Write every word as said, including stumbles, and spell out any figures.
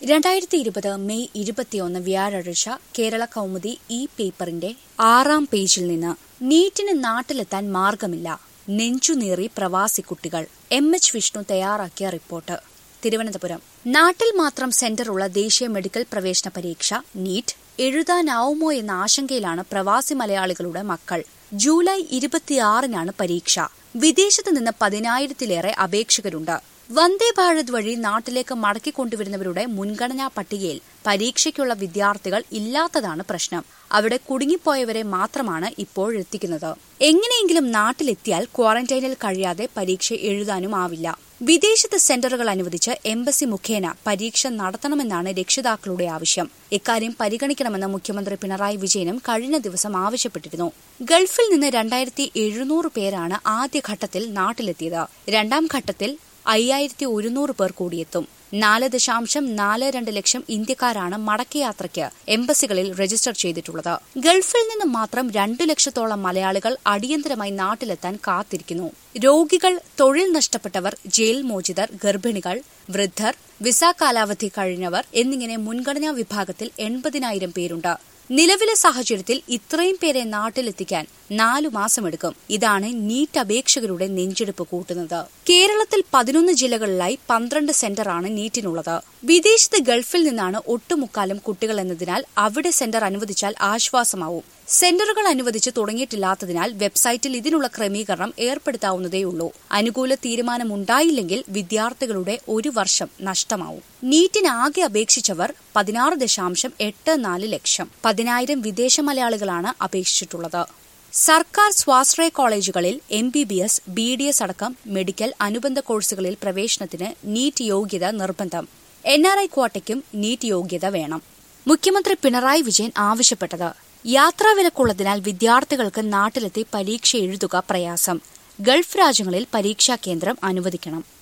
രണ്ടായിരത്തി ഇരുപത് മെയ് ഇരുപത്തിയൊന്ന് വ്യാഴാഴ്ച കേരള കൗമുദി ഇ പേപ്പറിന്റെ ആറാം പേജിൽ നിന്ന് നീറ്റിന് നാട്ടിലെത്താൻ മാർഗമില്ല, നെഞ്ചുനീറി പ്രവാസി കുട്ടികൾ. എം എച്ച് വിഷ്ണു തയ്യാറാക്കിയ റിപ്പോർട്ട്. തിരുവനന്തപുരം. നാട്ടിൽ മാത്രം സെന്ററുള്ള ദേശീയ മെഡിക്കൽ പ്രവേശന പരീക്ഷ നീറ്റ് എഴുതാനാവുമോ എന്ന ആശങ്കയിലാണ് പ്രവാസി മലയാളികളുടെ മക്കൾ. ജൂലൈ ഇരുപത്തിയാറിനാണ് പരീക്ഷ. വിദേശത്ത് നിന്ന് പതിനായിരത്തിലേറെ അപേക്ഷകരുണ്ട്. വന്ദേ ഭാരത് വഴി നാട്ടിലേക്ക് മടക്കിക്കൊണ്ടുവരുന്നവരുടെ മുൻഗണനാ പട്ടികയിൽ പരീക്ഷയ്ക്കുള്ള വിദ്യാർത്ഥികൾ ഇല്ലാത്തതാണ് പ്രശ്നം. അവിടെ കുടുങ്ങിപ്പോയവരെ മാത്രമാണ് ഇപ്പോഴെത്തിക്കുന്നത്. എങ്ങനെയെങ്കിലും നാട്ടിലെത്തിയാൽ ക്വാറന്റൈനിൽ കഴിയാതെ പരീക്ഷ എഴുതാനും ആവില്ല. വിദേശത്ത് സെന്ററുകൾ അനുവദിച്ച് എംബസി മുഖേന പരീക്ഷ നടത്തണമെന്നാണ് രക്ഷിതാക്കളുടെ ആവശ്യം. ഇക്കാര്യം പരിഗണിക്കണമെന്ന് മുഖ്യമന്ത്രി പിണറായി വിജയനും കഴിഞ്ഞ ദിവസം ആവശ്യപ്പെട്ടിരുന്നു. ഗൾഫിൽ നിന്ന് രണ്ടായിരത്തി എഴുന്നൂറ് പേരാണ് ആദ്യഘട്ടത്തിൽ നാട്ടിലെത്തിയത്. രണ്ടാം ഘട്ടത്തിൽ അയ്യായിരത്തി ഒരുന്നൂറ് പേർ കൂടിയെത്തും. നാല് ദശാംശം നാല് രണ്ട് ലക്ഷം ഇന്ത്യക്കാരാണ് മടക്കയാത്രയ്ക്ക് എംബസികളിൽ രജിസ്റ്റർ ചെയ്തിട്ടുള്ളത്. ഗൾഫിൽ നിന്ന് മാത്രം രണ്ടു ലക്ഷത്തോളം മലയാളികൾ അടിയന്തരമായി നാട്ടിലെത്താൻ കാത്തിരിക്കുന്നു. രോഗികൾ, തൊഴിൽ നഷ്ടപ്പെട്ടവർ, ജയിൽ മോചിതർ, ഗർഭിണികൾ, വൃദ്ധർ, വിസ കാലാവധി കഴിഞ്ഞവർ എന്നിങ്ങനെ മുൻഗണനാ വിഭാഗത്തിൽ എൺപതിനായിരം പേരുണ്ട്. നിലവിലെ സാഹചര്യത്തിൽ ഇത്രയും പേരെ നാട്ടിലെത്തിക്കാൻ നാലു മാസമെടുക്കും. ഇതാണ് നീറ്റ് അപേക്ഷകരുടെ നെഞ്ചെടുപ്പ് കൂട്ടുന്നത്. കേരളത്തിൽ പതിനൊന്ന് ജില്ലകളിലായി പന്ത്രണ്ട് സെന്ററാണ് നീറ്റിനുള്ളത്. വിദേശത്ത് ഗൾഫിൽ നിന്നാണ് ഒട്ടുമുക്കാലും കുട്ടികൾ എന്നതിനാൽ അവിടെ സെന്റർ അനുവദിച്ചാൽ ആശ്വാസമാവും. സെന്ററുകൾ അനുവദിച്ച് തുടങ്ങിയിട്ടില്ലാത്തതിനാൽ വെബ്സൈറ്റിൽ ഇതിനുള്ള ക്രമീകരണം ഏർപ്പെടുത്താവുന്നതേയുള്ളൂ. അനുകൂല തീരുമാനമുണ്ടായില്ലെങ്കിൽ വിദ്യാർത്ഥികളുടെ ഒരു വർഷം നഷ്ടമാവും. നീറ്റിന് ആകെ അപേക്ഷിച്ചവർ പതിനാറ് ദശാംശം എട്ട് നാല് ലക്ഷം. പതിനായിരം വിദേശ മലയാളികളാണ് അപേക്ഷിച്ചിട്ടുള്ളത്. സർക്കാർ സ്വാശ്രയ കോളേജുകളിൽ M B B S, B D S അടക്കം മെഡിക്കൽ അനുബന്ധ കോഴ്സുകളിൽ പ്രവേശനത്തിന് നീറ്റ് യോഗ്യത നിർബന്ധം. എൻ ആർ ഐ ക്വാട്ടയ്ക്കും നീറ്റ് യോഗ്യത വേണം. മുഖ്യമന്ത്രി പിണറായി വിജയൻ ആവശ്യപ്പെട്ടത്. യാത്രാവിലക്കുള്ളതിനാൽ വിദ്യാർത്ഥികൾക്ക് നാട്ടിലെത്തി പരീക്ഷ എഴുതുക പ്രയാസം. ഗൾഫ് രാജ്യങ്ങളിൽ പരീക്ഷാ കേന്ദ്രം അനുവദിക്കണം.